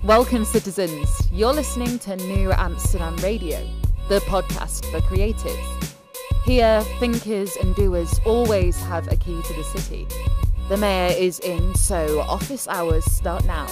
Welcome, citizens. You're listening to New Amsterdam Radio, the podcast for creatives. Here, thinkers and doers always have a key to the city. The mayor is in, so office hours start now.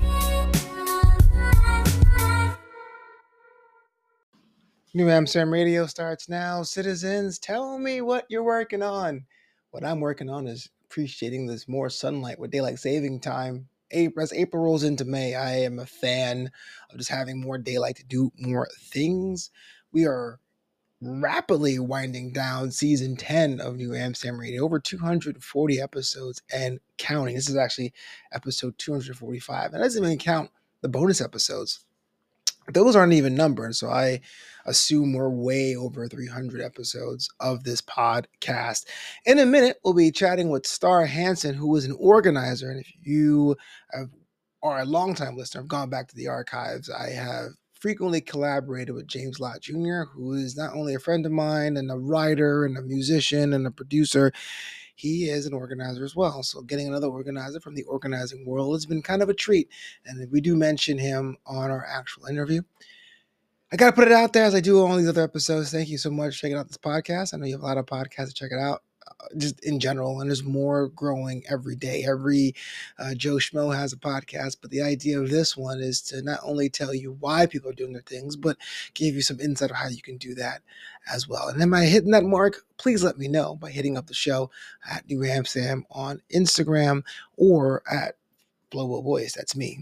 New Amsterdam Radio starts now. Citizens, tell me what you're working on. What I'm working on is appreciating this more sunlight with daylight saving time. As April rolls into May, I am a fan of just having more daylight to do more things. We are rapidly winding down season 10 of New Amsterdam Radio, over 240 episodes and counting. This is actually episode 245. That doesn't even count the bonus episodes. Those aren't even numbered, so I assume we're way over 300 episodes of this podcast. In a minute, we'll be chatting with Star Hansen, who is an organizer. And if you are a longtime listener, I've gone back to the archives. I have frequently collaborated with James Lott Jr., who is not only a friend of mine and a writer and a musician and a producer, he is an organizer as well. So getting another organizer from the organizing world has been kind of a treat. And we do mention him on our actual interview. I got to put it out there as I do all these other episodes. Thank you so much for checking out this podcast. I know you have a lot of podcasts to check it out, just in general. And there's more growing every day. Every Joe Schmo has a podcast. But the idea of this one is to not only tell you why people are doing their things, but give you some insight of how you can do that as well. And am I hitting that mark? Please let me know by hitting up the show at New Amsterdam on Instagram or at Flobo Voice. That's me,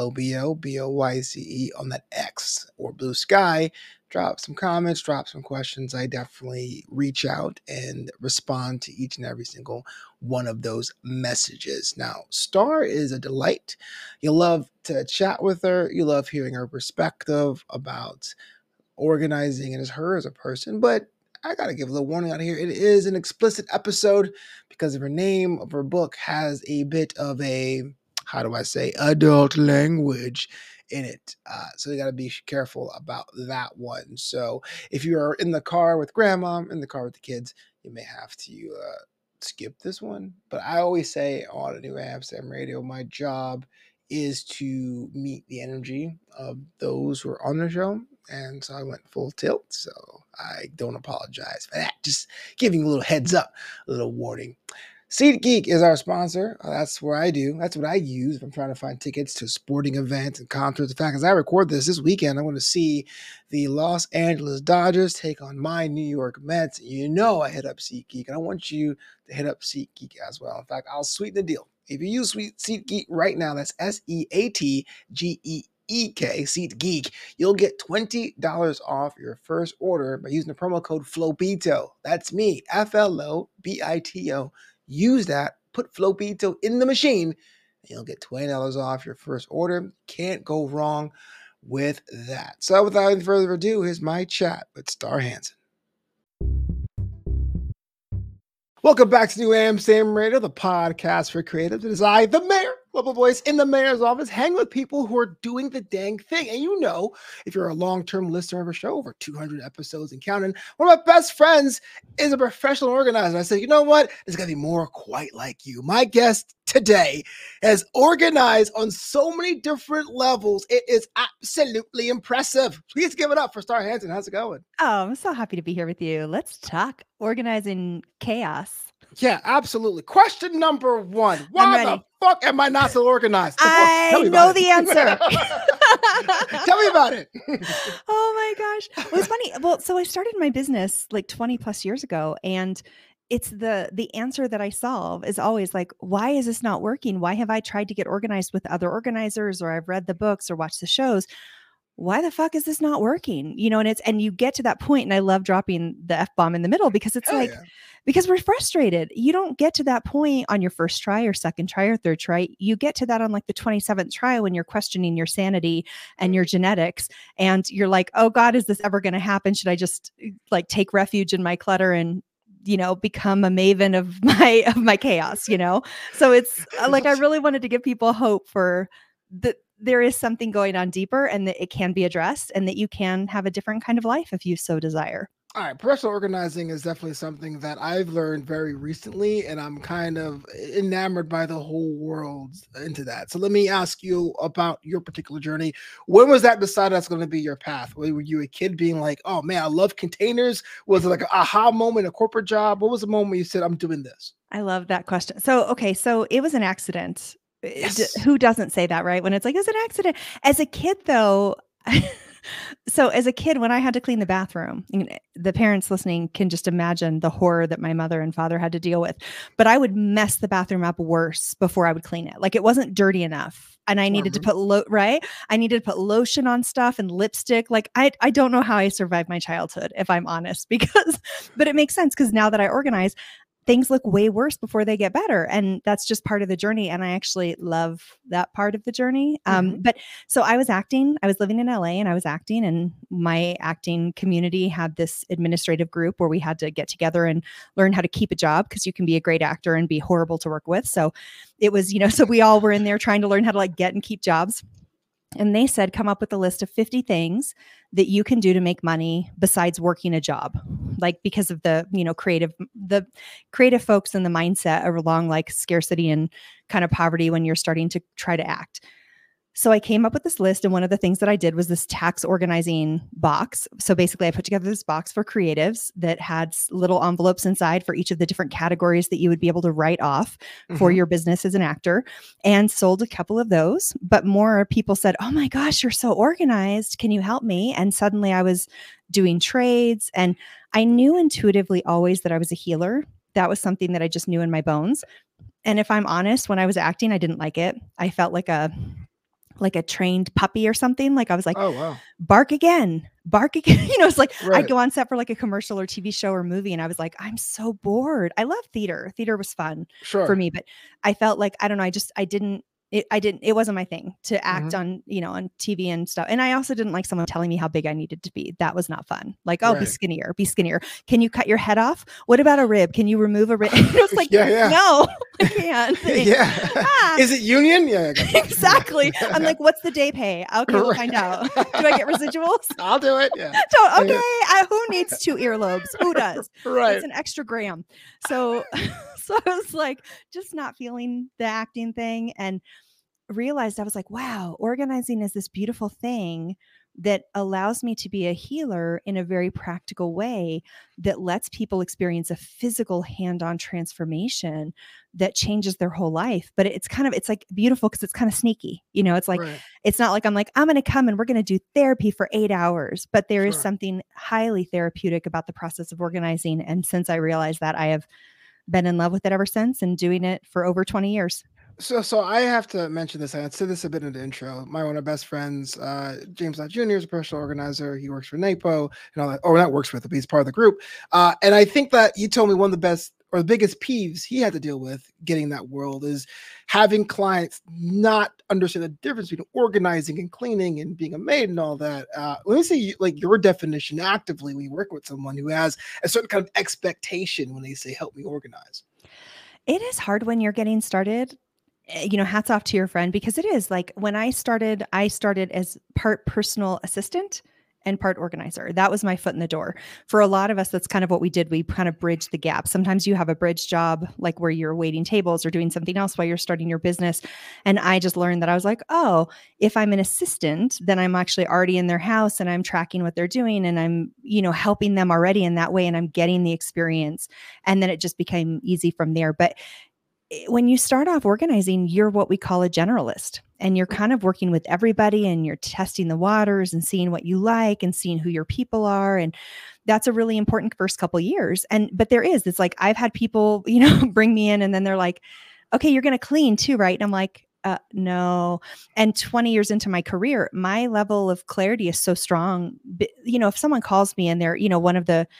FLOBO on that X or Blue Sky. Drop some comments, drop some questions. I definitely reach out and respond to each and every single one of those messages. Now, Star is a delight. You love to chat with her. You love hearing her perspective about organizing and her as a person, but I gotta give a little warning out here. It is an explicit episode because of her name of her book has a bit of a, how do I say, adult language in it. So you got to be careful about that one. So if you are in the car with grandma, in the car with the kids, you may have to skip this one. But I always say on a New Amsterdam Radio, my job is to meet the energy of those who are on the show. And so I went full tilt. So I don't apologize for that. Just giving you a little heads up, a little warning. SeatGeek is our sponsor. That's what I use if I'm trying to find tickets to sporting events and concerts. In fact, as I record this weekend, I want to see the Los Angeles Dodgers take on my New York Mets. You know I hit up SeatGeek, and I want you to hit up SeatGeek as well. In fact, I'll sweeten the deal. If you use SeatGeek right now, that's SeatGeek, SeatGeek, you'll get $20 off your first order by using the promo code FLOBITO. That's me, FLOBITO. Use that, put Flopito in the machine, and you'll get $20 off your first order. Can't go wrong with that. So without any further ado, here's my chat with Star Hansen. Welcome back to New Amsterdam Radio, the podcast for creatives. It is I, the mayor, Flobo Voice, in the mayor's office, hanging with people who are doing the dang thing. And you know, if you're a long-term listener of our show, over 200 episodes and counting, one of my best friends is a professional organizer. I said, you know what? There's got to be more quite like you. My guest today has organized on so many different levels. It is absolutely impressive. Please give it up for Star Hansen. How's it going? Oh, I'm so happy to be here with you. Let's talk organizing chaos. Yeah, absolutely. Question number one. Why the fuck am I not so organized? I know the answer. Tell me about it. Oh my gosh. Well, it's funny. Well, so I started my business like 20 plus years ago, and it's the answer that I solve is always like, why is this not working? Why have I tried to get organized with other organizers, or I've read the books or watched the shows? Why the fuck is this not working? You know, and you get to that point, and I love dropping the F-bomb in the middle because it's because we're frustrated. You don't get to that point on your first try or second try or third try. You get to that on like the 27th try when you're questioning your sanity and your genetics. And you're like, oh God, is this ever going to happen? Should I just like take refuge in my clutter and, you know, become a maven of my chaos, you know? So it's like, I really wanted to give people hope for there is something going on deeper, and that it can be addressed, and that you can have a different kind of life if you so desire. All right, professional organizing is definitely something that I've learned very recently, and I'm kind of enamored by the whole world into that. So let me ask you about your particular journey. When was that decided that's going to be your path? Were you a kid being like, "Oh man, I love containers"? Was it like an aha moment, a corporate job? What was the moment you said, "I'm doing this"? I love that question. So, okay, so it was an accident. Yes. Who doesn't say that, right? When it's like, it's an accident. As a kid, though, so as a kid, when I had to clean the bathroom, the parents listening can just imagine the horror that my mother and father had to deal with. But I would mess the bathroom up worse before I would clean it. Like it wasn't dirty enough. And I needed to put I needed to put lotion on stuff and lipstick. Like I don't know how I survived my childhood, if I'm honest, but it makes sense because now that I organize, things look way worse before they get better. And that's just part of the journey. And I actually love that part of the journey. But so I was living in LA and I was acting, and my acting community had this administrative group where we had to get together and learn how to keep a job, because you can be a great actor and be horrible to work with. So it was, so we all were in there trying to learn how to like get and keep jobs. And they said, come up with a list of 50 things that you can do to make money besides working a job. Like, because of the creative folks and the mindset along like scarcity and kind of poverty when you're starting to try to act. So I came up with this list, and one of the things that I did was this tax organizing box. So basically I put together this box for creatives that had little envelopes inside for each of the different categories that you would be able to write off for your business as an actor, and sold a couple of those. But more people said, oh my gosh, you're so organized. Can you help me? And suddenly I was doing trades, and I knew intuitively always that I was a healer. That was something that I just knew in my bones. And if I'm honest, when I was acting, I didn't like it. I felt like a trained puppy or something. Like I was like, oh wow, bark again. It's like I'd go on set for like a commercial or TV show or movie, and I was like, I'm so bored. I love theater. Theater was fun for me, but I felt like, I don't know, it wasn't my thing to act on, on TV and stuff. And I also didn't like someone telling me how big I needed to be. That was not fun. Like, oh, be skinnier. Can you cut your head off? What about a rib? Can you remove a rib? It's like, no, I can't. Is it union? Yeah. Exactly. I'm like, what's the day pay? Okay, we'll find out. Do I get residuals? I'll do it. Yeah. So, okay. Who needs 2 earlobes? Who does? Right. It's an extra gram. So I was like, just not feeling the acting thing, and realized I was like, wow, organizing is this beautiful thing that allows me to be a healer in a very practical way that lets people experience a physical hand-on transformation that changes their whole life. But it's like beautiful because it's kind of sneaky. It's like, it's not like I'm going to come and we're going to do therapy for 8 hours, but there is something highly therapeutic about the process of organizing. And since I realized that, I have been in love with it ever since, and doing it for over 20 years. So I have to mention this. I said this a bit in the intro. One of my best friends, James Lott Jr., is a professional organizer. He works for NAPO and all that. Or not works with, but he's part of the group. And I think that you told me one of the best or the biggest peeves he had to deal with getting that world is having clients not understand the difference between organizing and cleaning and being a maid and all that. Let me see, like, your definition actively when you work with someone who has a certain kind of expectation when they say, help me organize. It is hard when you're getting started. Hats off to your friend, because it is like when I started as part personal assistant and part organizer. That was my foot in the door. For a lot of us, that's kind of what we did. We kind of bridged the gap. Sometimes you have a bridge job, like where you're waiting tables or doing something else while you're starting your business. And I just learned that I was like, oh, if I'm an assistant, then I'm actually already in their house and I'm tracking what they're doing and I'm, helping them already in that way, and I'm getting the experience. And then it just became easy from there. But when you start off organizing, you're what we call a generalist, and you're kind of working with everybody, and you're testing the waters and seeing what you like and seeing who your people are. And that's a really important first couple of years. But it's like, I've had people, bring me in and then they're like, okay, you're going to clean too, right? And I'm like, no. And 20 years into my career, my level of clarity is so strong. If someone calls me and they're, one of the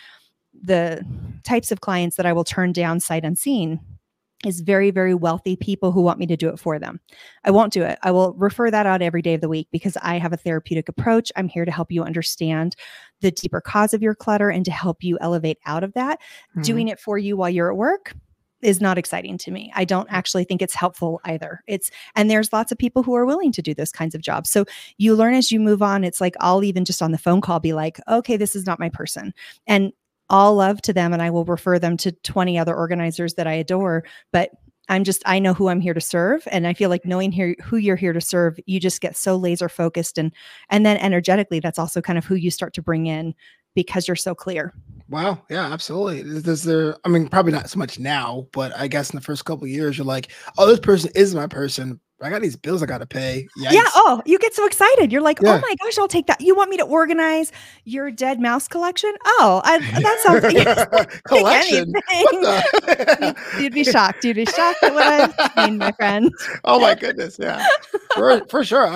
types of clients that I will turn down sight unseen is very, very wealthy people who want me to do it for them. I won't do it. I will refer that out every day of the week because I have a therapeutic approach. I'm here to help you understand the deeper cause of your clutter and to help you elevate out of that. Doing it for you while you're at work is not exciting to me. I don't actually think it's helpful either. And there's lots of people who are willing to do those kinds of jobs. So you learn as you move on. It's like, I'll even just on the phone call be like, okay, this is not my person. And all love to them, and I will refer them to 20 other organizers that I adore. But I know who I'm here to serve. And I feel like knowing who you're here to serve, you just get so laser focused. And then energetically, that's also kind of who you start to bring in because you're so clear. Wow. Yeah, absolutely. I mean, probably not so much now, but I guess in the first couple of years, you're like, oh, this person is my person. I got these bills I got to pay. Yikes. Yeah. Oh, you get so excited. You're like, oh my gosh, I'll take that. You want me to organize your dead mouse collection? Oh, that sounds like collection. What the? You'd be shocked. You'd be shocked at what I've seen, my friend. Oh my goodness. Yeah, for sure.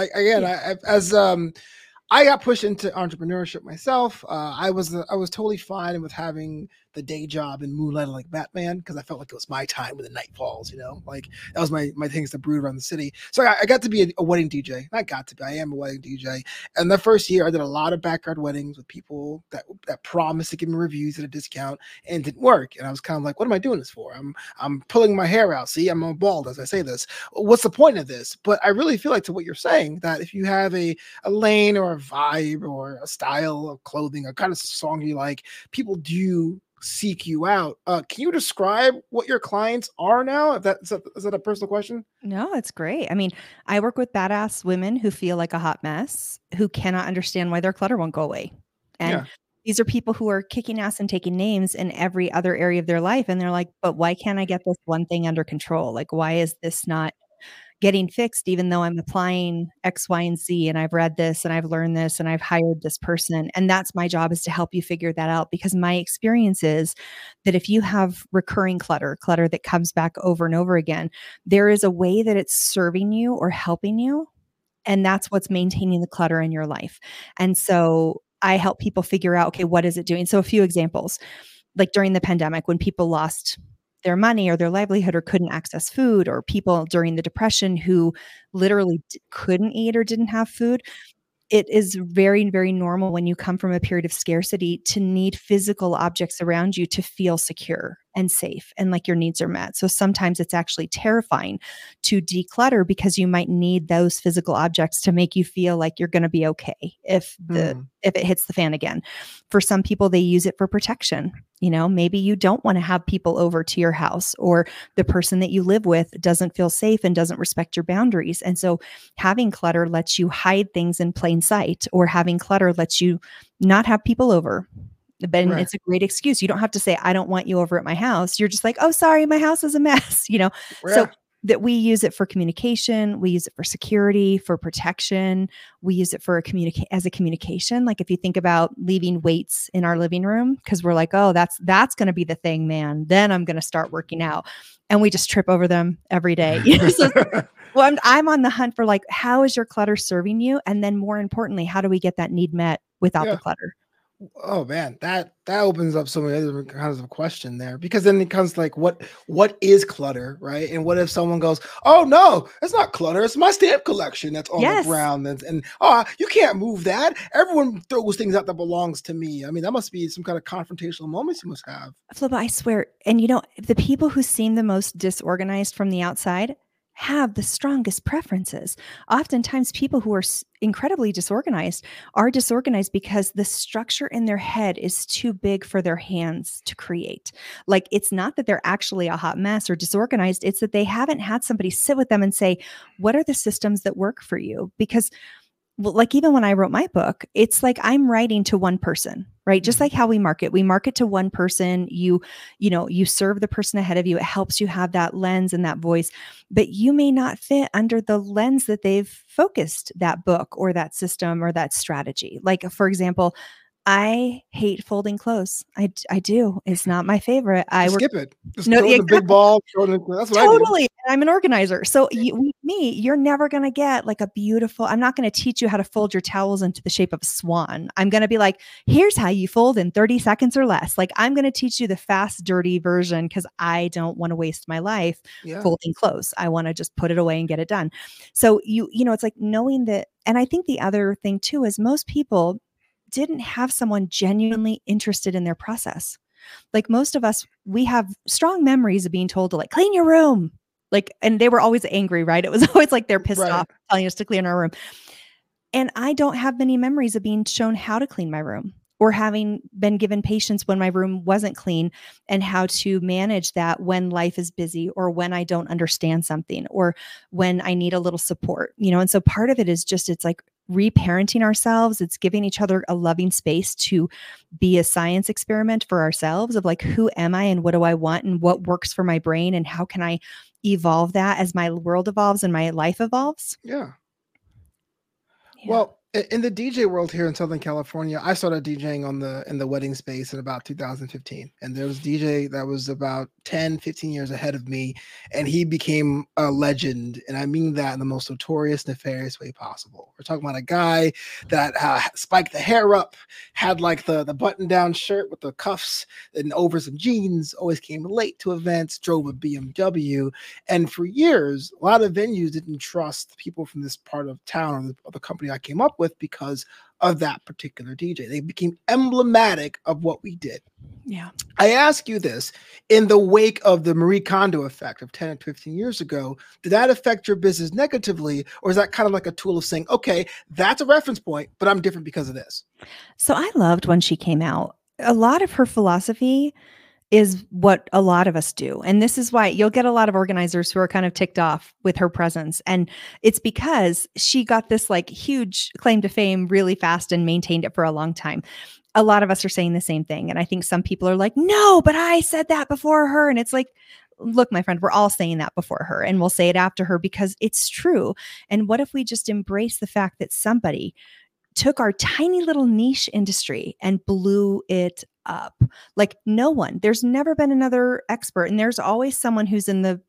I got pushed into entrepreneurship myself. I was totally fine with having the day job and moonlight like Batman because I felt like it was my time when the night falls. Like that was my things to brood around the city. So I got to be a wedding DJ. Not got to be. I am a wedding DJ. And the first year, I did a lot of backyard weddings with people that promised to give me reviews at a discount and didn't work. And I was kind of like, what am I doing this for? I'm pulling my hair out. See, I'm bald as I say this. What's the point of this? But I really feel like to what you're saying that if you have a lane or a vibe or a style of clothing, a kind of song you like, people do seek you out. Can you describe what your clients are now? Is that a personal question? No, it's great. I mean, I work with badass women who feel like a hot mess, who cannot understand why their clutter won't go away. And these are people who are kicking ass and taking names in every other area of their life. And they're like, but why can't I get this one thing under control? Like, why is this not getting fixed, even though I'm applying X, Y, and Z, and I've read this and I've learned this and I've hired this person. And that's my job, is to help you figure that out, because my experience is that if you have recurring clutter that comes back over and over again, there is a way that it's serving you or helping you. And that's what's maintaining the clutter in your life. And so I help people figure out, okay, what is it doing? So a few examples, like during the pandemic, when people lost their money or their livelihood or couldn't access food, or people during the Depression who literally couldn't eat or didn't have food. It is very, very normal when you come from a period of scarcity to need physical objects around you to feel secure and safe and like your needs are met. So sometimes it's actually terrifying to declutter because you might need those physical objects to make you feel like you're going to be okay if it hits the fan again. For some people, they use it for protection. Maybe you don't want to have people over to your house, or the person that you live with doesn't feel safe and doesn't respect your boundaries. And so having clutter lets you hide things in plain sight, or having clutter lets you not have people over. But It's a great excuse. You don't have to say, I don't want you over at my house. You're just like, oh, sorry, my house is a mess, So that we use it for communication. We use it for security, for protection. We use it for as a communication. Like if you think about leaving weights in our living room, because we're like, oh, that's going to be the thing, man. Then I'm going to start working out. And we just trip over them every day. So, well, I'm on the hunt for like, how is your clutter serving you? And then more importantly, how do we get that need met without the clutter? Oh man, that opens up so many other kinds of question there, because then it comes like, what is clutter, right? And what if someone goes, oh no, it's not clutter, it's my stamp collection that's on the ground, and you can't move that. Everyone throws things out that belongs to me. I mean, that must be some kind of confrontational moments you must have. Flippa, I swear, and the people who seem the most disorganized from the outside have the strongest preferences. Oftentimes, people who are incredibly disorganized are disorganized because the structure in their head is too big for their hands to create. Like, it's not that they're actually a hot mess or disorganized. It's that they haven't had somebody sit with them and say, what are the systems that work for you? Because like even when I wrote my book, it's like I'm writing to one person, right? Just like how we market to one person. You serve the person ahead of you. It helps you have that lens and that voice, but you may not fit under the lens that they've focused that book or that system or that strategy. Like, for example, I hate folding clothes. I do. It's not my favorite. Skip it. Just throw the big ball. That's what totally. I do. I'm an organizer. So with me, you're never going to get like a beautiful, I'm not going to teach you how to fold your towels into the shape of a swan. I'm going to be like, here's how you fold in 30 seconds or less. Like, I'm going to teach you the fast, dirty version because I don't want to waste my life folding clothes. I want to just put it away and get it done. So it's like knowing that. And I think the other thing too is most people didn't have someone genuinely interested in their process. Like most of us, we have strong memories of being told to like clean your room. Like, and they were always angry, right? It was always like they're pissed off telling us to clean our room. And I don't have many memories of being shown how to clean my room. or having been given patience when my room wasn't clean, and how to manage that when life is busy, or when I don't understand something, or when I need a little support, And so part of it is just, it's like reparenting ourselves. It's giving each other a loving space to be a science experiment for ourselves of like, who am I and what do I want and what works for my brain and how can I evolve that as my world evolves and my life evolves. Yeah. Well, in the DJ world here in Southern California, I started DJing in the wedding space in about 2015. And there was a DJ that was about 10, 15 years ahead of me, and he became a legend. And I mean that in the most notorious, nefarious way possible. We're talking about a guy that spiked the hair up, had like the button-down shirt with the cuffs and over some jeans, always came late to events, drove a BMW. And for years, a lot of venues didn't trust people from this part of town or the company I came up with because of that particular DJ. They became emblematic of what we did. Yeah. I ask you this, in the wake of the Marie Kondo effect of 10 and 15 years ago, did that affect your business negatively? Or is that kind of like a tool of saying, okay, that's a reference point, but I'm different because of this? So I loved when she came out. A lot of her philosophy is what a lot of us do. And this is why you'll get a lot of organizers who are kind of ticked off with her presence. And it's because she got this like huge claim to fame really fast and maintained it for a long time. A lot of us are saying the same thing. And I think some people are like, no, but I said that before her. And it's like, look, my friend, we're all saying that before her and we'll say it after her because it's true. And what if we just embrace the fact that somebody took our tiny little niche industry and blew it up? Like no one, there's never been another expert. And there's always someone who's in the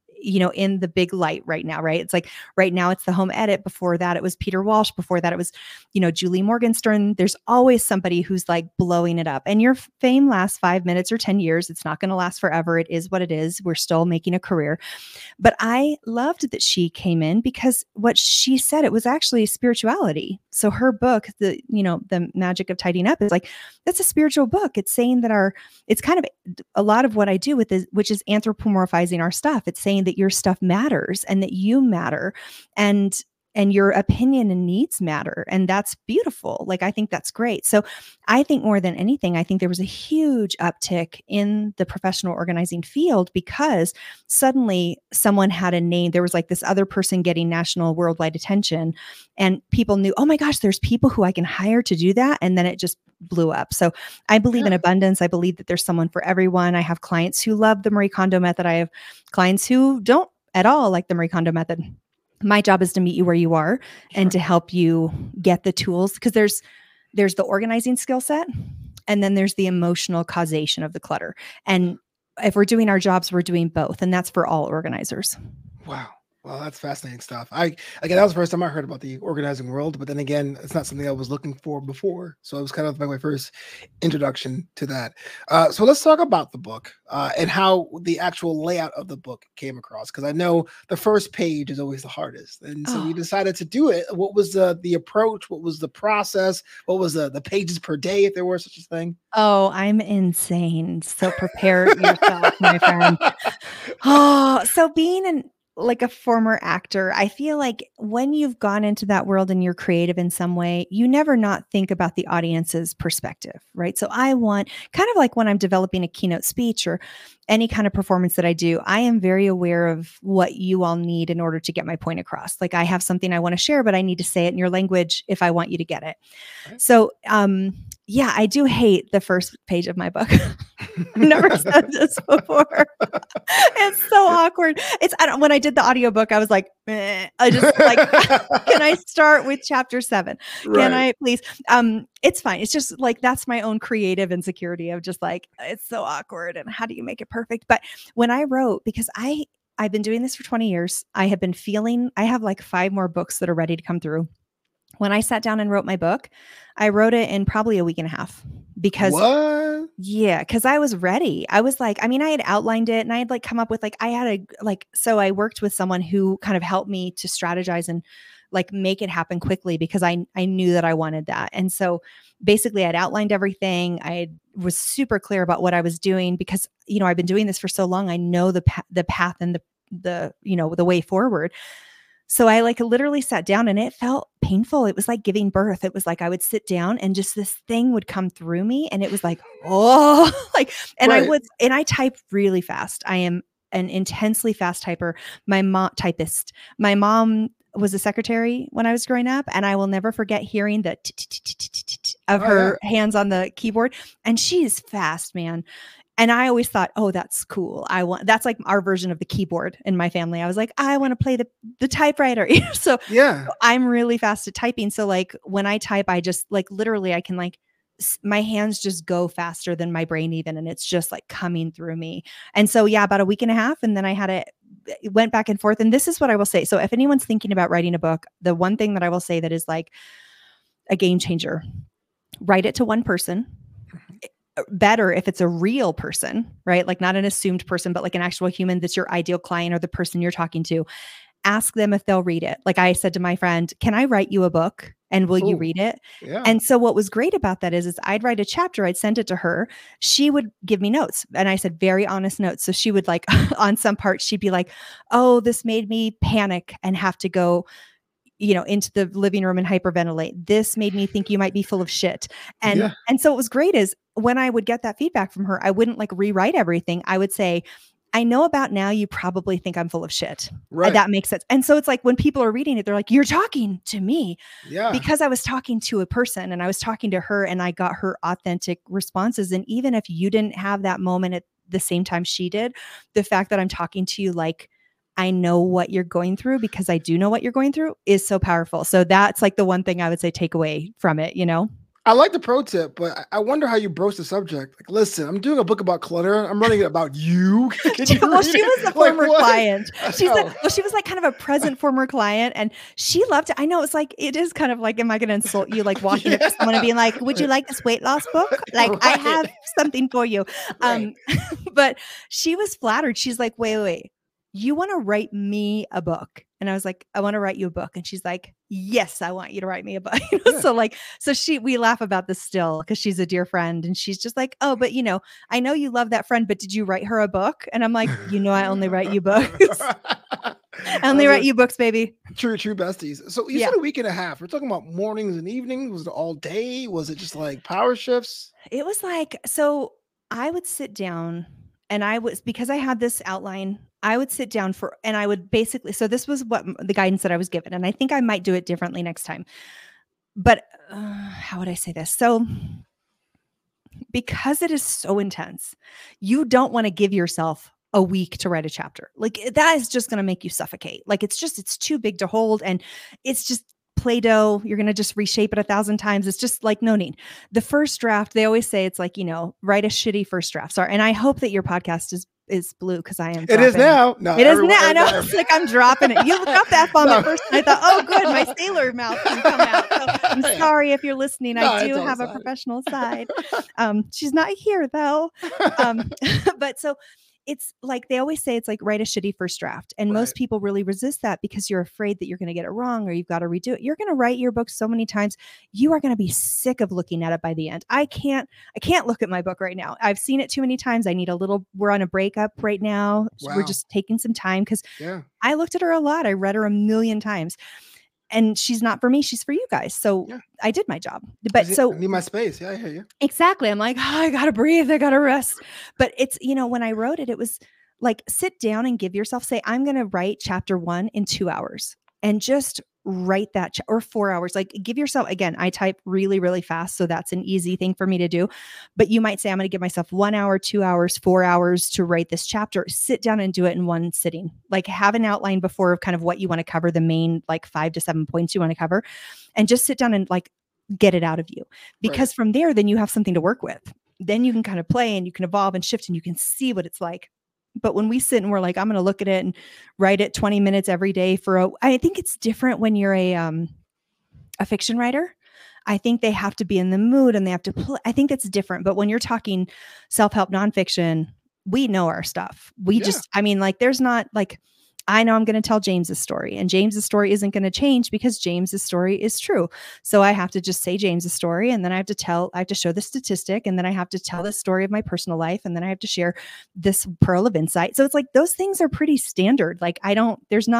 big light right now, right? It's like right now it's the Home Edit. Before that, it was Peter Walsh. Before that, it was, Julie Morgenstern. There's always somebody who's like blowing it up. And your fame lasts 5 minutes or 10 years. It's not going to last forever. It is what it is. We're still making a career. But I loved that she came in because what she said, it was actually spirituality. So her book, the Magic of Tidying Up, is like, that's a spiritual book. It's saying that it's kind of a lot of what I do with this, which is anthropomorphizing our stuff. It's saying that your stuff matters and that you matter and your opinion and needs matter. And that's beautiful. Like, I think that's great. So I think more than anything, I think there was a huge uptick in the professional organizing field because suddenly someone had a name. There was like this other person getting national worldwide attention and people knew, oh my gosh, there's people who I can hire to do that. And then it just blew up. So I believe in abundance. I believe that there's someone for everyone. I have clients who love the Marie Kondo method. I have clients who don't at all like the Marie Kondo method. My job is to meet you where you are and to help you get the tools, because there's the organizing skill set and then there's the emotional causation of the clutter. And if we're doing our jobs, we're doing both. And that's for all organizers. Wow. Well, that's fascinating stuff. That was the first time I heard about the organizing world, but then again, it's not something I was looking for before. So it was kind of like my first introduction to that. So let's talk about the book and how the actual layout of the book came across. Because I know the first page is always the hardest. And so you decided to do it. What was the approach? What was the process? What was the pages per day, if there were such a thing? Oh, I'm insane. So prepare yourself, my friend. So being like a former actor, I feel like when you've gone into that world and you're creative in some way, you never not think about the audience's perspective, right? So I want, kind of like when I'm developing a keynote speech or any kind of performance that I do, I am very aware of what you all need in order to get my point across. Like I have something I want to share, but I need to say it in your language if I want you to get it. Right. So, yeah, I do hate the first page of my book. I've never said this before. It's so awkward. When I did the audiobook, I was like, I just like, can I start with chapter 7? Right. Can I please? It's fine. It's just like, that's my own creative insecurity of just like, it's so awkward. And how do you make it perfect? But when I wrote, because I've been doing this for 20 years, I have like 5 more books that are ready to come through. When I sat down and wrote my book, I wrote it in probably a week and a half because I was ready. I was like, I had outlined it and I had like come up with so I worked with someone who kind of helped me to strategize and like make it happen quickly because I knew that I wanted that. And so basically I'd outlined everything. I was super clear about what I was doing because, I've been doing this for so long. I know the path and the way forward. So I like literally sat down and it felt painful. It was like giving birth. It was like I would sit down and just this thing would come through me. And it was like, oh, like, and Right. I type really fast. I am an intensely fast typer. My mom was a secretary when I was growing up, and I will never forget hearing the of her hands on the keyboard. And she is fast, man. And I always thought, oh, that's cool. That's like our version of the keyboard in my family. I was like, I want to play the typewriter. So Yeah. I'm really fast at typing. So like when I type, I just like literally I can like my hands just go faster than my brain even. And it's just like coming through me. And so, yeah, about a week and a half. And then it went back and forth. And this is what I will say. So if anyone's thinking about writing a book, the one thing that I will say that is like a game changer, write it to one person. Better if it's a real person, right? Like not an assumed person, but like an actual human that's your ideal client or the person you're talking to. Ask them if they'll read it. Like I said to my friend, can I write you a book and will you read it? Yeah. And so what was great about that is I'd write a chapter, I'd send it to her. She would give me notes. And I said, very honest notes. So she would like on some parts, she'd be like, oh, this made me panic and have to go, into the living room and hyperventilate. This made me think you might be full of shit. And so what was great is when I would get that feedback from her, I wouldn't like rewrite everything. I would say, I know about now, you probably think I'm full of shit. Right. That makes sense. And so it's like when people are reading it, they're like, you're talking to me. Yeah. Because I was talking to a person and I was talking to her and I got her authentic responses. And even if you didn't have that moment at the same time she did, the fact that I'm talking to you like, I know what you're going through because I do know what you're going through is so powerful. So that's like the one thing I would say take away from it, I like the pro tip, but I wonder how you broach the subject. Like, listen, I'm doing a book about clutter. I'm running it about you. Well, she was a former client. She was like kind of a present former client, and she loved it. I know it is kind of like, am I going to insult you? Like walking up to someone and being like, would you like this weight loss book? Like, I have something for you. Right. But she was flattered. She's like, wait. You want to write me a book? And I was like, I want to write you a book. And she's like, yes, I want you to write me a book. We laugh about this still because she's a dear friend. And she's just like, oh, but I know you love that friend, but did you write her a book? And I'm like, I only write you books. I only write you books, baby. True besties. So you said a week and a half. We're talking about mornings and evenings. Was it all day? Was it just like power shifts? It was like, so I would sit down and because I had this outline, I would sit down and I would basically, so this was what the guidance that I was given. And I think I might do it differently next time. But how would I say this? So because it is so intense, you don't want to give yourself a week to write a chapter. Like that is just going to make you suffocate. Like it's too big to hold. And it's just Play-Doh. You're going to just reshape it 1,000 times. It's just like no need. The first draft, they always say it's like, write a shitty first draft. Sorry. And I hope that your podcast is blue because I am. It is now. No, it is now. I know. It's like I'm dropping it. You dropped that bomb at first. And I thought, oh, good. My sailor mouth can come out. So I'm sorry if you're listening. I do have a professional side. She's not here though. But so it's like, they always say it's like write a shitty first draft. And most people really resist that because you're afraid that you're going to get it wrong or you've got to redo it. You're going to write your book so many times. You are going to be sick of looking at it by the end. I can't look at my book right now. I've seen it too many times. We're on a breakup right now. Wow. We're just taking some time because I looked at her a lot. I read her 1,000,000 times. And she's not for me. She's for you guys. So I did my job. But I need my space. Yeah, I hear you. Exactly. I'm like, I got to breathe. I got to rest. But it's, when I wrote it, it was like, sit down and give yourself, say, I'm going to write chapter 1 in 2 hours and just write that or 4 hours. Like give yourself, again, I type really, really fast. So that's an easy thing for me to do. But you might say, I'm going to give myself 1 hour, 2 hours, 4 hours to write this chapter. Sit down and do it in one sitting. Like have an outline before of kind of what you want to cover, the main like 5 to 7 points you want to cover, and just sit down and like get it out of you. Because from there, then you have something to work with. Then you can kind of play and you can evolve and shift and you can see what it's like. But when we sit and we're like, I'm going to look at it and write it 20 minutes every day I think it's different when you're a fiction writer. I think they have to be in the mood and they have to play. I think that's different. But when you're talking self-help nonfiction, we know our stuff. There's not like, I know I'm going to tell James's story and James's story isn't going to change because James's story is true. So I have to just say James's story. And then I have to show the statistic. And then I have to tell the story of my personal life. And then I have to share this pearl of insight. So it's like, those things are pretty standard. Like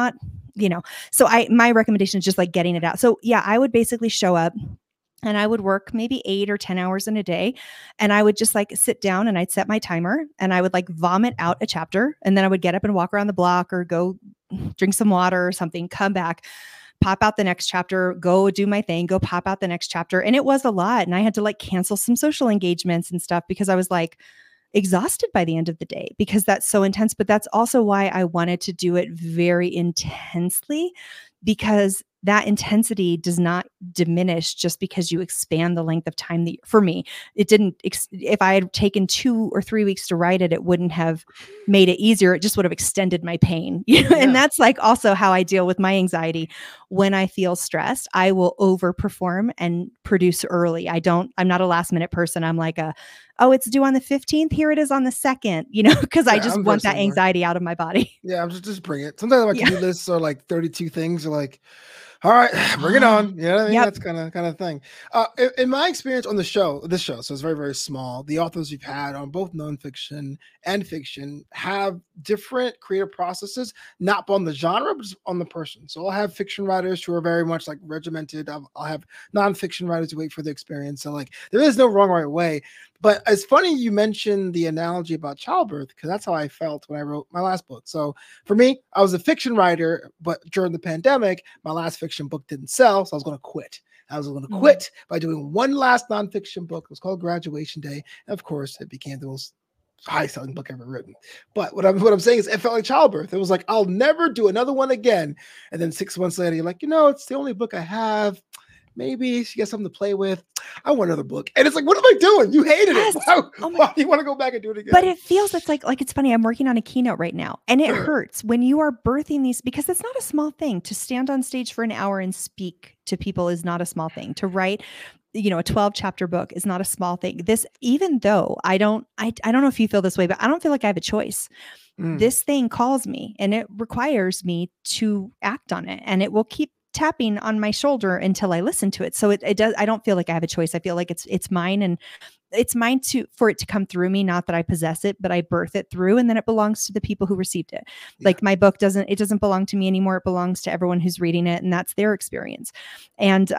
So my recommendation is just like getting it out. So yeah, I would basically show up and I would work maybe 8 or 10 hours in a day. And I would just like sit down and I'd set my timer and I would like vomit out a chapter. And then I would get up and walk around the block or go drink some water or something, come back, pop out the next chapter, go do my thing, go pop out the next chapter. And it was a lot. And I had to like cancel some social engagements and stuff because I was like exhausted by the end of the day because that's so intense. But that's also why I wanted to do it very intensely, because that intensity does not diminish just because you expand the length of time that, for me, it didn't, if I had taken 2 or 3 weeks to write it, it wouldn't have made it easier. It just would have extended my pain. And that's like also how I deal with my anxiety. When I feel stressed, I will overperform and produce early. I'm not a last minute person. I'm like oh, it's due on the 15th. Here it is on the 2nd, because I just want that anxiety out of my body. Yeah, I'm just bring it. Sometimes my to-do lists are like 32 things. Are like, all right, bring it on. You know what I mean? That's kind of thing. In my experience on this show, so it's very, very small. The authors we've had on both nonfiction and fiction have different creative processes, not on the genre, but just on the person. So I'll have fiction writers who are very much like regimented. I'll have nonfiction writers who wait for the experience. So like there is no wrong or right way. But it's funny you mentioned the analogy about childbirth, because that's how I felt when I wrote my last book. So for me, I was a fiction writer, but during the pandemic, my last fiction book didn't sell, so I was going to quit. I was going to quit by doing one last nonfiction book. It was called Graduation Day. And of course, it became the most high-selling book ever written. But what I'm saying is it felt like childbirth. It was like, I'll never do another one again. And then 6 months later, you're like, it's the only book I have. Maybe she gets something to play with. I want another book. And it's like, what am I doing? You hated it. Why do you want to go back and do it again? But it feels, it's like it's funny. I'm working on a keynote right now, and it hurts when you are birthing these, because it's not a small thing to stand on stage for an hour and speak to people is not a small thing. To write, a 12 chapter book is not a small thing. This, even though I don't know if you feel this way, but I don't feel like I have a choice. This thing calls me and it requires me to act on it, and it will keep tapping on my shoulder until I listen to it. So it does. I don't feel like I have a choice. I feel like it's mine, and it's mine for it to come through me. Not that I possess it, but I birth it through, and then it belongs to the people who received it. Yeah. Like my book doesn't belong to me anymore. It belongs to everyone who's reading it, and that's their experience. And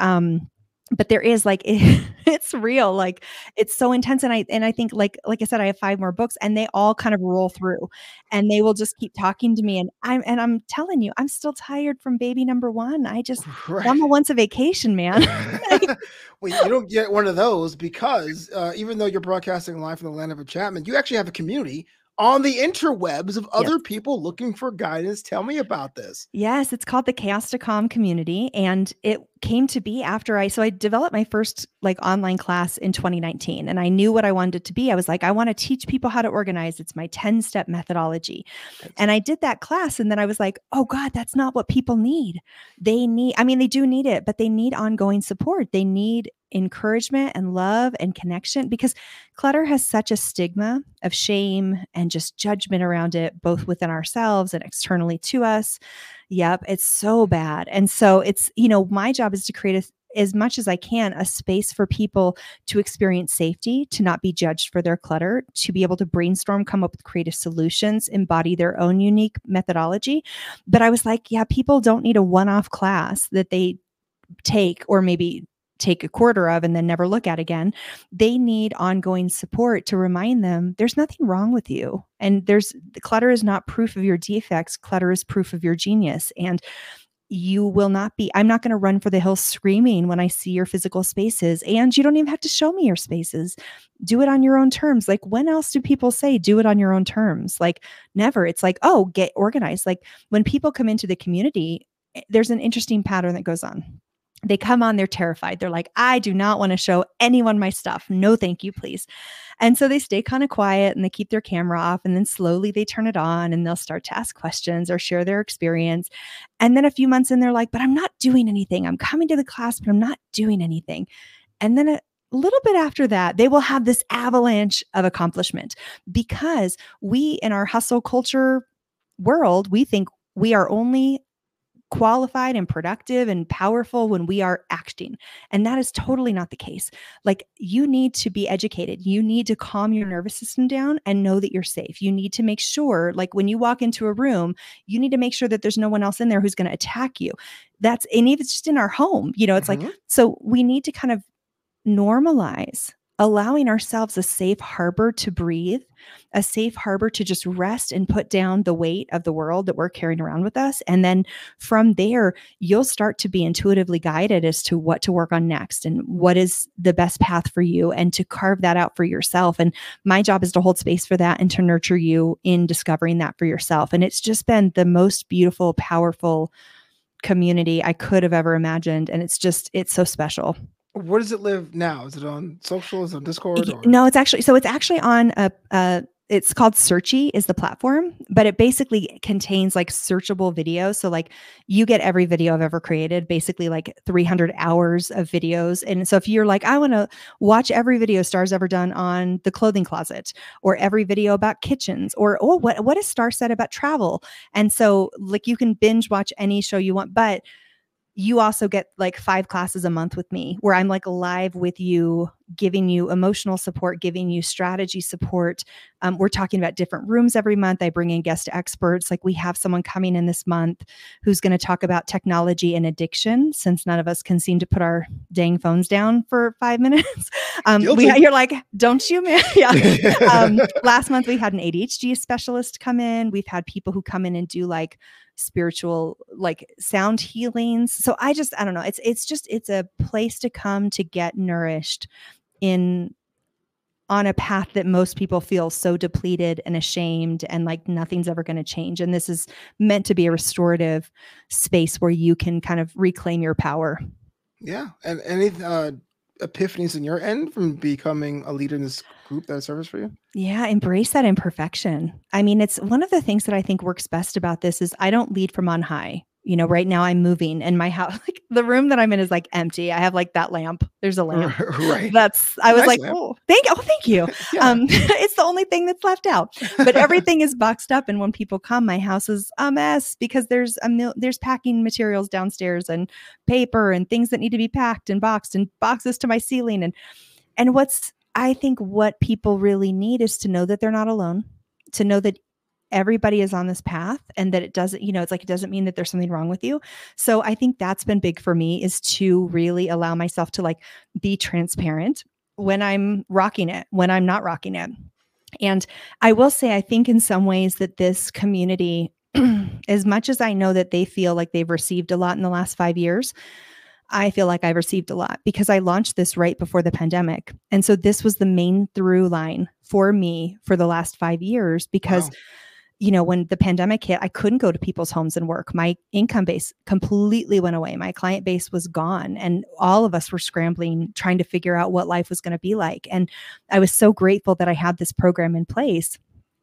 but there is like, it's real. Like it's so intense. And I think like I said, I have 5 more books, and they all kind of roll through, and they will just keep talking to me. And I'm telling you, I'm still tired from baby number 1. Mama wants a vacation, man. Well, you don't get one of those because even though you're broadcasting live from the land of enchantment, you actually have a community on the interwebs of other people looking for guidance. Tell me about this. Yes, it's called the Chaos to Calm community. And it came to be after I developed my first like online class in 2019, and I knew what I wanted it to be. I was like, I want to teach people how to organize. It's my 10-step methodology. And I did that class. And then I was like, oh God, that's not what people need. They do need it, but they need ongoing support. They need encouragement and love and connection, because clutter has such a stigma of shame and just judgment around it, both within ourselves and externally to us. Yep. It's so bad. And so it's, my job is to create as much as I can, a space for people to experience safety, to not be judged for their clutter, to be able to brainstorm, come up with creative solutions, embody their own unique methodology. But I was like, yeah, people don't need a one-off class that they take, or maybe take a quarter of and then never look at again. They need ongoing support to remind them there's nothing wrong with you. And the clutter is not proof of your defects. Clutter is proof of your genius. And you will not be, I'm not going to run for the hills screaming when I see your physical spaces. And you don't even have to show me your spaces. Do it on your own terms. Like, when else do people say, do it on your own terms? Like, never. It's like, oh, get organized. Like when people come into the community, there's an interesting pattern that goes on. They come on, they're terrified. They're like, I do not want to show anyone my stuff. No, thank you, please. And so they stay kind of quiet and they keep their camera off, and then slowly they turn it on and they'll start to ask questions or share their experience. And then a few months in, they're like, but I'm not doing anything. I'm coming to the class, but I'm not doing anything. And then a little bit after that, they will have this avalanche of accomplishment, because we, in our hustle culture world, we think we are only qualified and productive and powerful when we are acting. And that is totally not the case. Like, you need to be educated. You need to calm your nervous system down and know that you're safe. You need to make sure, like when you walk into a room, you need to make sure that there's no one else in there who's going to attack you. And if it's just in our home, it's like, so we need to kind of normalize allowing ourselves a safe harbor to breathe, a safe harbor to just rest and put down the weight of the world that we're carrying around with us. And then from there, you'll start to be intuitively guided as to what to work on next and what is the best path for you, and to carve that out for yourself. And my job is to hold space for that and to nurture you in discovering that for yourself. And it's just been the most beautiful, powerful community I could have ever imagined. And it's so special. Where does it live now? Is it on social? Is it on Discord? Or? No, it's actually on it's called Searchy is the platform, but it basically contains like searchable videos. So like you get every video I've ever created, basically like 300 hours of videos. And so if you're like, I want to watch every video Star's ever done on the clothing closet, or every video about kitchens, or what has Star said about travel? And so like you can binge watch any show you want, but you also get like 5 classes a month with me where I'm like live with you, giving you emotional support, giving you strategy support. We're talking about different rooms every month. I bring in guest experts. Like we have someone coming in this month who's going to talk about technology and addiction, since none of us can seem to put our dang phones down for 5 minutes. You're like, don't you, man? Yeah. Last month we had an ADHD specialist come in. We've had people who come in and do like spiritual, like sound healings. So I don't know. It's a place to come to get nourished on a path that most people feel so depleted and ashamed and like nothing's ever going to change. And this is meant to be a restorative space where you can kind of reclaim your power. Yeah. And any epiphanies in your end from becoming a leader in this group that serves for you? Yeah, embrace that imperfection. I mean, it's one of the things that I think works best about this is I don't lead from on high. Right now I'm moving and my house, like the room that I'm in is like empty. I have like that lamp. There's a lamp. Right. I was nice like, lamp. Thank you. Yeah. It's the only thing that's left out, but everything is boxed up. And when people come, my house is a mess because there's packing materials downstairs and paper and things that need to be packed and boxed and boxes to my ceiling. And I think what people really need is to know that they're not alone, to know that everybody is on this path and that it doesn't, it's like, it doesn't mean that there's something wrong with you. So I think that's been big for me, is to really allow myself to like be transparent when I'm rocking it, when I'm not rocking it. And I will say, I think in some ways that this community, as much as I know that they feel like they've received a lot in the last 5 years, I feel like I've received a lot because I launched this right before the pandemic. And so this was the main through line for me for the last 5 years because when the pandemic hit, I couldn't go to people's homes and work. My income base completely went away. My client base was gone. And all of us were scrambling, trying to figure out what life was going to be like. And I was so grateful that I had this program in place.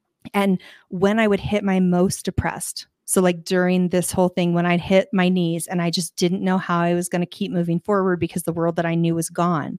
And when I would hit my most depressed, so like during this whole thing, when I'd hit my knees and I just didn't know how I was going to keep moving forward because the world that I knew was gone,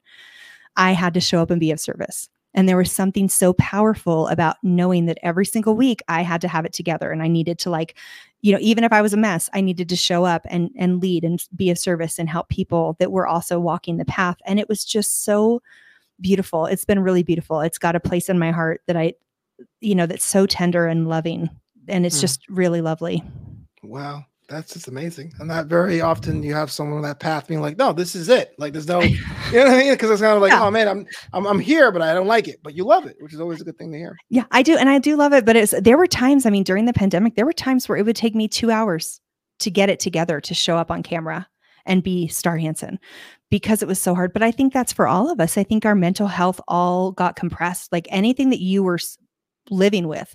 I had to show up and be of service. And there was something so powerful about knowing that every single week I had to have it together. And I needed to even if I was a mess, I needed to show up and lead and be of service and help people that were also walking the path. And it was just so beautiful. It's been really beautiful. It's got a place in my heart that that's so tender and loving. And it's just really lovely. Wow. That's just amazing. And not very often you have someone on that path being like, no, this is it. Like there's no, you know what I mean? Because it's kind of like, oh man, I'm here, but I don't like it. But you love it, which is always a good thing to hear. Yeah, I do. And I do love it. But there were times, during the pandemic, there were times where it would take me 2 hours to get it together, to show up on camera and be Star Hansen, because it was so hard. But I think that's for all of us. I think our mental health all got compressed. Like anything that you were living with,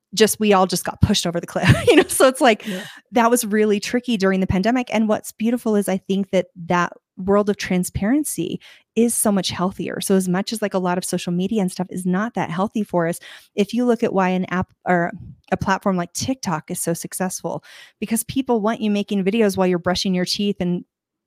we all just got pushed over the cliff, so it's like, that was really tricky during the pandemic. And what's beautiful is I think that world of transparency is so much healthier. So as much as like a lot of social media and stuff is not that healthy for us, if you look at why an app or a platform like TikTok is so successful, because people want you making videos while you're brushing your teeth and,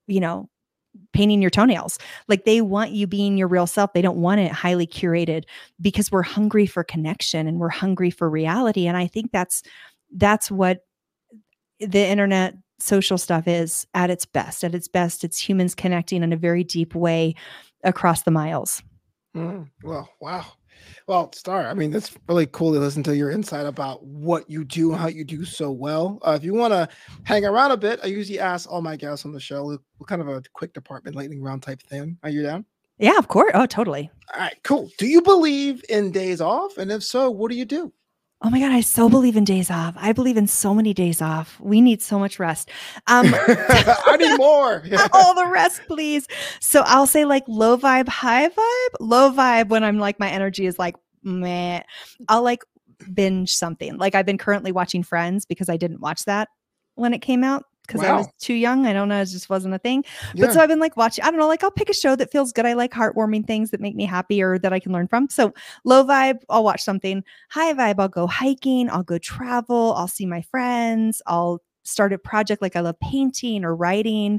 painting your toenails. Like they want you being your real self. They don't want it highly curated, because we're hungry for connection and we're hungry for reality. And I think that's what the internet social stuff is at its best. At its best, it's humans connecting in a very deep way across the miles. Well, wow. Well, Star, I mean, that's really cool to listen to your insight about what you do and how you do so well. If you want to hang around a bit, I usually ask all my guests on the show what kind of a quick department lightning round type thing. Are you down? Yeah, of course. Oh, totally. All right, cool. Do you believe in days off? And if so, what do you do? Oh my God, I so believe in days off. I believe in so many days off. We need so much rest. I need more. All the rest, please. So I'll say like low vibe, high vibe. Low vibe when I'm like, my energy is like, meh. I'll like binge something. Like I've been currently watching Friends because I didn't watch that when it came out because I was too young. I don't know. It just wasn't a thing. But so I've been like watching, I don't know, like I'll pick a show that feels good. I like heartwarming things that make me happy or that I can learn from. So low vibe, I'll watch something. High vibe, I'll go hiking. I'll go travel. I'll see my friends. I'll start a project. Like I love painting or writing.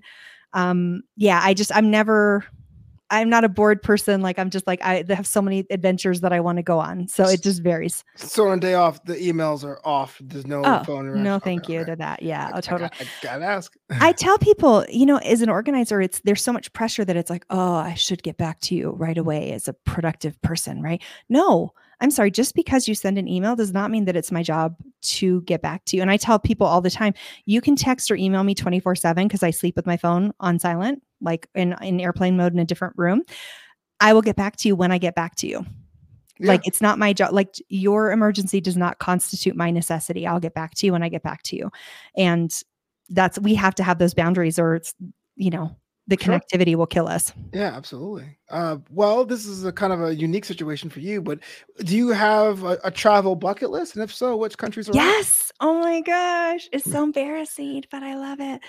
I'm not a bored person. Like I'm just like, I have so many adventures that I want to go on. So it just varies. So on a day off, the emails are off. There's no phone interaction. No, thank you to that. Yeah. Totally. I gotta ask. I tell people, as an organizer, there's so much pressure that it's like, oh, I should get back to you right away as a productive person, right? No, I'm sorry. Just because you send an email does not mean that it's my job to get back to you. And I tell people all the time, you can text or email me 24/7 because I sleep with my phone on silent, like in airplane mode in a different room. I will get back to you when I get back to you. Yeah. Like it's not my job. Like your emergency does not constitute my necessity. I'll get back to you when I get back to you. And we have to have those boundaries or it's, the connectivity will kill us. Yeah, absolutely. Well, this is a kind of a unique situation for you, but do you have a travel bucket list? And if so, which countries are Yes. Oh my gosh. It's so embarrassing, but I love it.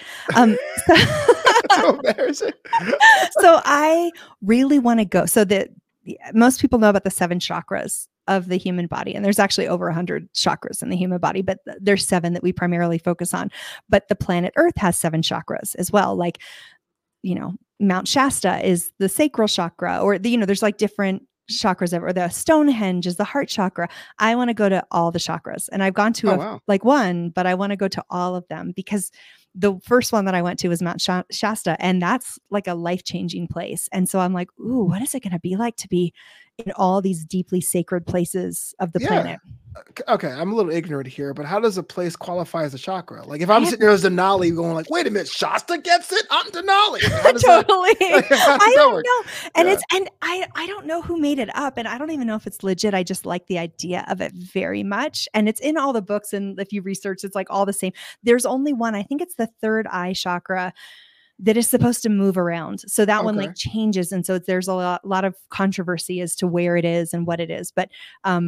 So embarrassing. So I really want to go. So that most people know about the 7 chakras of the human body. And there's actually over 100 chakras in the human body, but there's 7 that we primarily focus on. But the planet Earth has 7 chakras as well. Like, Mount Shasta is the sacral chakra, or there's like different chakras, or the Stonehenge is the heart chakra. I want to go to all the chakras, and I've gone to one, but I want to go to all of them because the first one that I went to was Mount Shasta, and that's like a life-changing place. And so I'm like, ooh, what is it going to be like to be in all these deeply sacred places of the planet? Okay, I'm a little ignorant here, but how does a place qualify as a chakra? Like if I'm sitting there as Denali going like, wait a minute, Shasta gets it? I'm Denali. Totally. I don't know. And I don't know who made it up, and I don't even know if it's legit. I just like the idea of it very much. And it's in all the books, and if you research, it's like all the same. There's only one, I think it's the third eye chakra, that is supposed to move around. So that one like changes. And so there's a lot of controversy as to where it is and what it is. But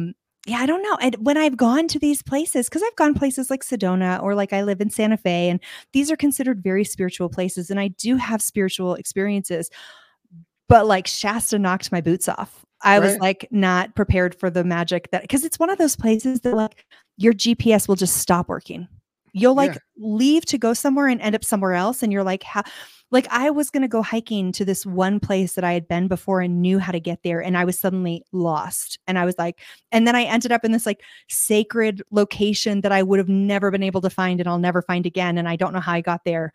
I don't know. And when I've gone to these places, because I've gone places like Sedona, or like I live in Santa Fe, and these are considered very spiritual places. And I do have spiritual experiences, but like Shasta knocked my boots off. I was like not prepared for the magic because it's one of those places that like your GPS will just stop working. You'll leave to go somewhere and end up somewhere else. And you're like, how? Like I was going to go hiking to this one place that I had been before and knew how to get there. And I was suddenly lost. And I was like, and then I ended up in this like sacred location that I would have never been able to find and I'll never find again. And I don't know how I got there.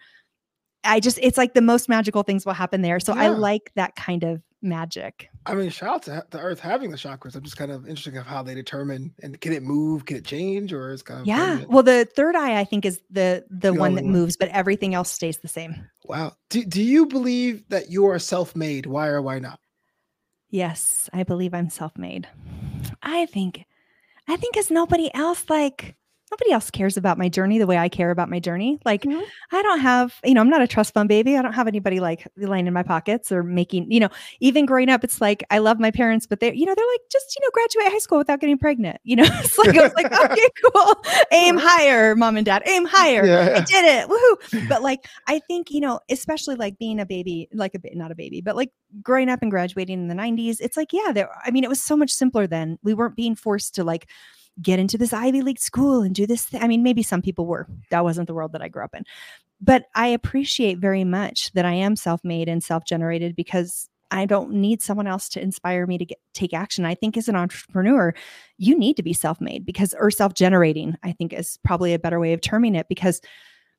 It's like the most magical things will happen there. So I like that kind of magic. I mean, shout out to the Earth having the chakras. I'm just kind of interested of how they determine, and can it move? Can it change? Or is kind of permanent? Well, the third eye, I think, is the one that moves, but everything else stays the same. Wow. Do you believe that you are self-made? Why or why not? Yes, I believe I'm self-made. I think as nobody else cares about my journey the way I care about my journey. Like I don't have, I'm not a trust fund baby. I don't have anybody like lying in my pockets or making, even growing up, it's like, I love my parents, but they're like, just, graduate high school without getting pregnant. It's like, I was like, okay, cool. Aim higher, mom and dad, aim higher. I did it. Woohoo. But like, I think, especially like being a baby, like not a baby, but like growing up and graduating in the 90s, it's like, it was so much simpler then. We weren't being forced to like, get into this Ivy League school and do this. I mean, maybe some people were. That wasn't the world that I grew up in. But I appreciate very much that I am self-made and self-generated because I don't need someone else to inspire me to take action. I think as an entrepreneur, you need to be self-made or self-generating, I think is probably a better way of terming it, because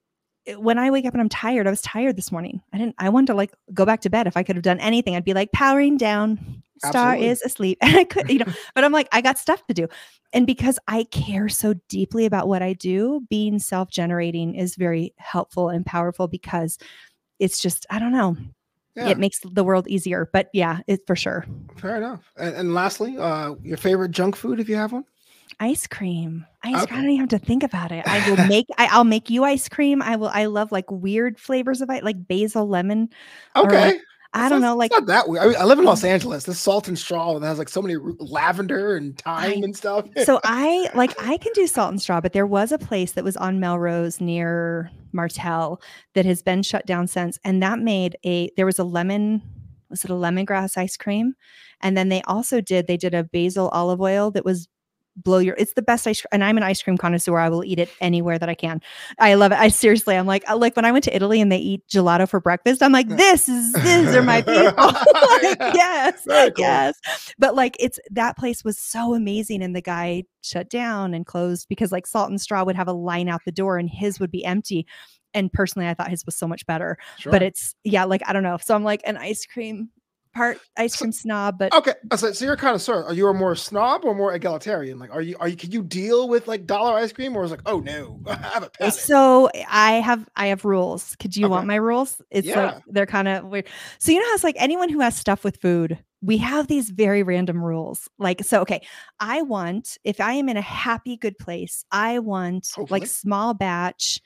when I wake up and I'm tired, I was tired this morning. I wanted to like go back to bed. If I could have done anything, I'd be like powering down. Star Absolutely. is asleep. And I could, but I'm like, I got stuff to do. And because I care so deeply about what I do, being self-generating is very helpful and powerful because it's just, I don't know. Yeah. It makes the world easier. But yeah, it's for sure. Fair enough. And lastly, your favorite junk food, if you have one? Ice cream. I Okay. don't even have to think about it. I'll make you ice cream. I love like weird flavors of it, like basil lemon. or, Okay. like, I don't know, like it's not that weird. I mean, I live in Los Angeles. This salt and straw that has like so many lavender and thyme and stuff. so I can do salt and straw, but there was a place that was on Melrose near Martell that has been shut down since. And that made was it a lemongrass ice cream? And then they did a basil olive oil that was it's the best ice cream. And I'm an ice cream connoisseur. I will eat it anywhere that I can. I love it. I'm like when I went to Italy and they eat gelato for breakfast, I'm like, these are my people. Like, yes. Very cool. Yes. But like that place was so amazing. And the guy shut down and closed because like Salt and Straw would have a line out the door and his would be empty. And personally, I thought his was so much better, Sure. but I don't know. So I'm like an ice cream snob, but okay. So you're kind of sir. Are you a more snob or more egalitarian? Like, can you deal with like dollar ice cream, or is it like, oh no, I have a palate? So I have rules. Could you Okay. want my rules? It's like they're kind of weird. So you know how it's like anyone who has stuff with food, we have these very random rules. Like, so okay, if I am in a happy, good place, I want Hopefully. like small batch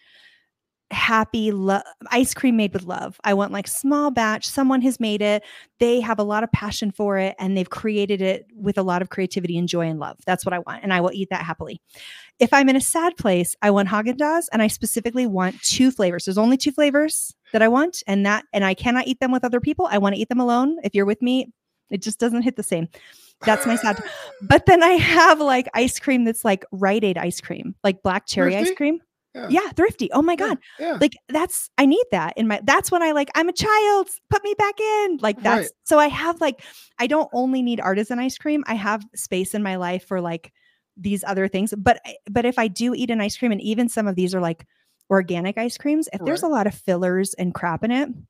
happy ice cream made with love. I want like small batch. Someone has made it. They have a lot of passion for it and they've created it with a lot of creativity and joy and love. That's what I want. And I will eat that happily. If I'm in a sad place, I want Haagen-Dazs and I specifically want 2 flavors. There's only 2 flavors that I want and I cannot eat them with other people. I want to eat them alone. If you're with me, it just doesn't hit the same. That's my sad. But then I have like ice cream that's like Rite Aid ice cream, like black cherry Thrifty? ice cream. Yeah. Yeah, thrifty. Oh my God. Yeah. Like I need that that's when I'm a child, put me back in. Like that's Right. So I have I don't only need artisan ice cream. I have space in my life for like these other things. But if I do eat an ice cream, and even some of these are like organic ice creams, if there's a lot of fillers and crap in it,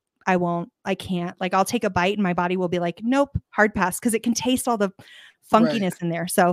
I can't. Like I'll take a bite and my body will be like, nope, hard pass, because it can taste all the funkiness in there. So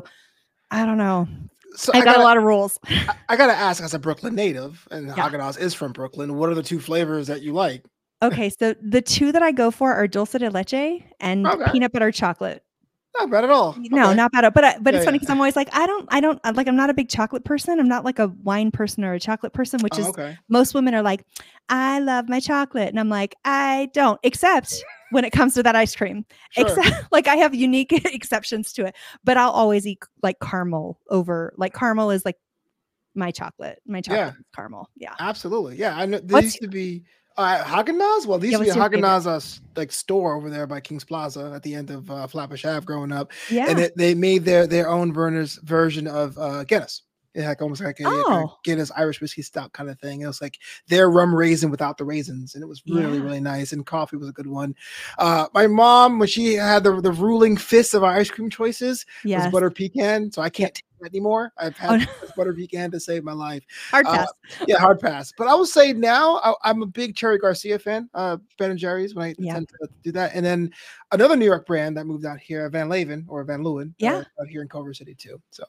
I don't know. So I got a lot of rules. I got to ask, as a Brooklyn native, and Yeah. Haagen-Dazs is from Brooklyn, what are the 2 flavors that you like? Okay, so the 2 that I go for are dulce de leche and Okay. peanut butter chocolate. Not bad at all. No, Okay. not bad. But Yeah, it's funny yeah. because I'm always like, I don't like, I'm not a big chocolate person. I'm not like a wine person or a chocolate person, which is Okay. most women are like, I love my chocolate. And I'm like, I don't, except when it comes to that ice cream. Sure. Except like I have unique exceptions to it, but I'll always eat like caramel over, like caramel is like my chocolate. My chocolate is caramal. Yeah. Absolutely. Yeah. I know there used to be Haagen-Dazs. Well, there used to be a what's your Haagen-Dazs like store over there by King's Plaza at the end of Flatbush Ave growing up. Yeah. And they made their own version of Guinness. It had almost like a Guinness Irish whiskey stout kind of thing. It was like their rum raisin without the raisins, and it was really, really nice. And coffee was a good one. My mom, when she had the ruling fist of our ice cream choices, was butter pecan. So I can't take that anymore. I've had butter pecan to save my life. Hard pass. Yeah, hard pass. But I will say now I'm a big Cherry Garcia fan. Ben and Jerry's when I tend to do that. And then another New York brand that moved out here, Van Leeuwen or Van Leeuwen, out here in Culver City too. So.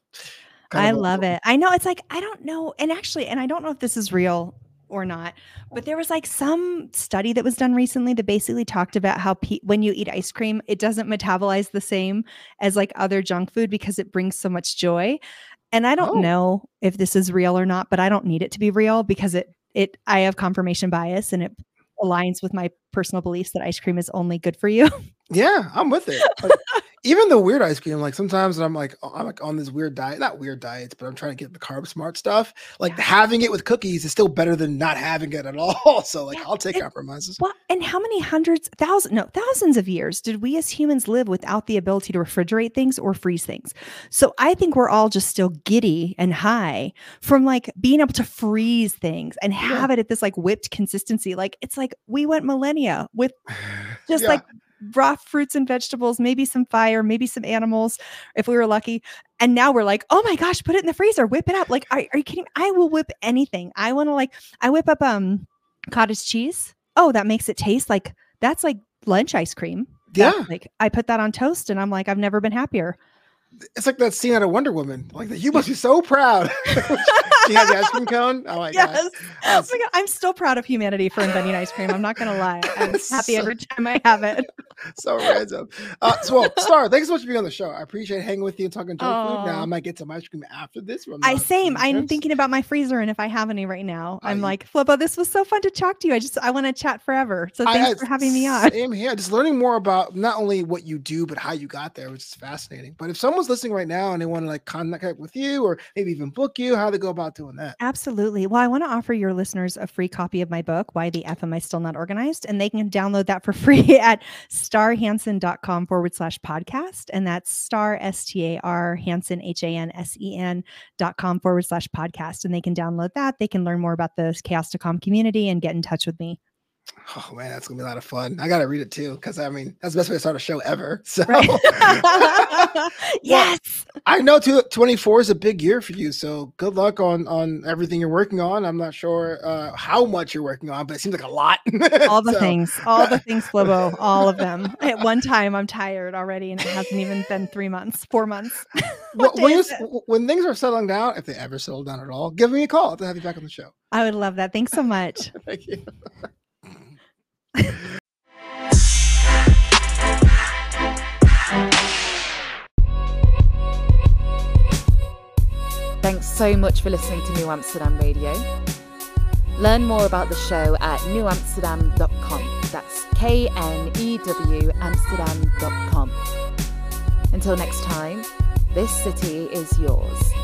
I love it. I know it's like, I don't know. And actually, and I don't know if this is real or not, but there was like some study that was done recently that basically talked about how when you eat ice cream, it doesn't metabolize the same as like other junk food because it brings so much joy. And I don't know if this is real or not, but I don't need it to be real because I have confirmation bias and it aligns with my personal beliefs that ice cream is only good for you. Yeah, I'm with it. Like, even the weird ice cream, like sometimes I'm like on this weird diet, not weird diets, but I'm trying to get the carb smart stuff. Like having it with cookies is still better than not having it at all. So like I'll take compromises. Well, and how many thousands of years did we as humans live without the ability to refrigerate things or freeze things? So I think we're all just still giddy and high from like being able to freeze things and have it at this like whipped consistency. Like it's like we went millennia with just like raw fruits and vegetables, maybe some fire, maybe some animals if we were lucky. And now we're like, oh my gosh, put it in the freezer, whip it up. Like, are you kidding? I will whip anything. I want to I whip up Cottage cheese. Oh, that makes it taste like, that's like lunch ice cream. Yeah. Like I put that on toast and I'm like, I've never been happier. It's like that scene out of Wonder Woman. Like, you must be so proud. She has the ice cream cone. Oh my Yes. God. Oh my God. I'm still proud of humanity for inventing ice cream. I'm not going to lie. I'm happy every time I have it. So random. Well, Star, thanks so much for being on the show. I appreciate hanging with you and talking junk food. Now I might get some ice cream after this. I'm thinking about my freezer and if I have any right now. I'm like, Flippo, this was so fun to talk to you. I want to chat forever. So thanks for having me on. Same here. Just learning more about not only what you do, but how you got there, which is fascinating. But if someone's listening right now and they want to like contact with you or maybe even book you, how do they go about doing that? Absolutely. Well, I want to offer your listeners a free copy of my book, Why the F Am I Still Not Organized? And they can download that for free at starhansen.com/podcast. And that's star, STAR, Hansen, HANSEN.com/podcast. And they can download that. They can learn more about the Chaos to Calm community and get in touch with me. Oh man, that's gonna be a lot of fun. I gotta read it too, because I mean that's the best way to start a show ever. So right. Yes, well, I know 2024 is a big year for you. So good luck on everything you're working on. I'm not sure how much you're working on, but it seems like a lot. All the things, Flobo, all of them. At one time, I'm tired already, and it hasn't even been 4 months. When things are settling down, if they ever settle down at all, give me a call to have you back on the show. I would love that. Thanks so much. Thank you. Thanks so much for listening to New Amsterdam Radio. Learn more about the show at newamsterdam.com. That's KNEW Amsterdam.com. Until next time, this city is yours.